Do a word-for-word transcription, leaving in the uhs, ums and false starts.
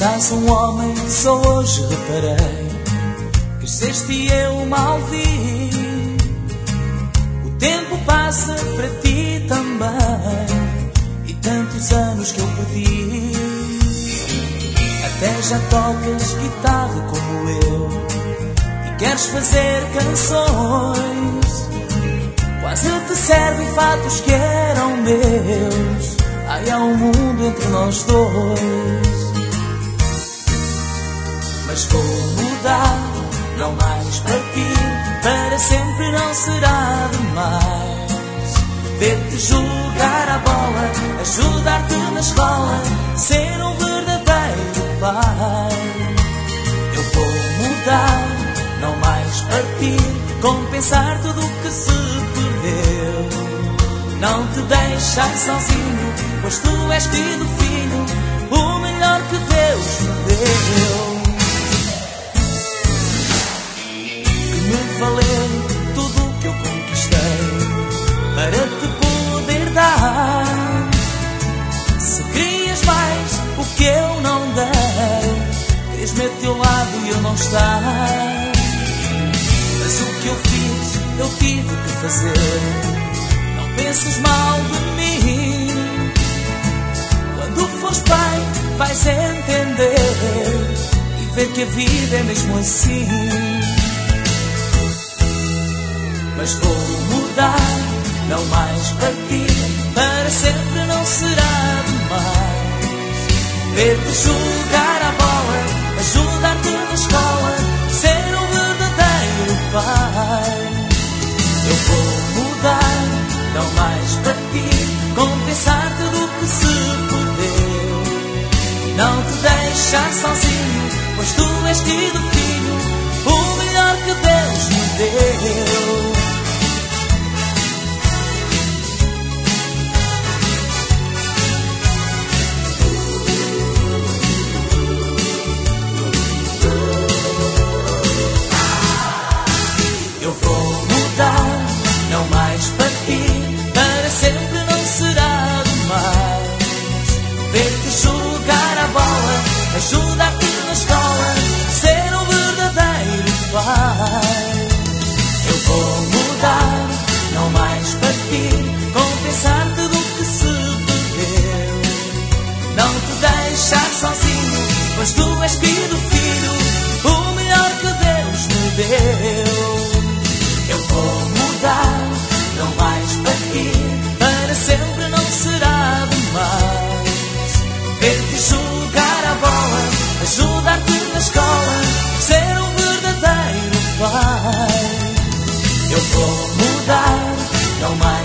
Estás um homem, só hoje reparei. Cresceste e eu mal vi. O tempo passa para ti também, e tantos anos que eu perdi. Até já tocas guitarra como eu, e queres fazer canções. Quase te servem fatos que eram meus. Ai, há um mundo entre nós dois. Mas vou mudar, não mais partir. Para sempre não será demais. Ver-te jogar a bola, ajudar-te na escola, ser um verdadeiro pai. Eu vou mudar, não mais partir, compensar tudo o que se perdeu. Não te deixar sozinho, pois tu és tido filho, o melhor que Deus me deu. Que me valeu tudo o que eu conquistei para te poder dar. Se querias mais o que eu não dei, querias-me a teu lado e eu não estar. Mas o que eu fiz, eu tive que fazer. Penses mal de mim. Quando fores pai, vais entender e ver que a vida é mesmo assim. Mas vou mudar, não mais partir. Para sempre não será demais. Ver-te jogar a bola, ajudar-te na escola, ser um verdadeiro pai. Eu vou mudar, não mais partir, compensar tudo o que se perdeu. Não te deixar sozinho, pois tu és tido filho, o melhor que Deus me deu. Eu vou mudar, não mais partir. Sempre não será demais. Ver-te jogar a bola, ajudar-te na escola, ser um verdadeiro pai. Eu vou mudar, não mais partir, compensar tudo o que se perdeu. Não te deixar sozinho, pois tu és tido filho, o melhor que Deus me deu. Eu vou mudar, não mais partir. Para sempre não será demais. Ver-te jogar a bola, ajudar-te na escola, ser um verdadeiro pai. Eu vou mudar, não mais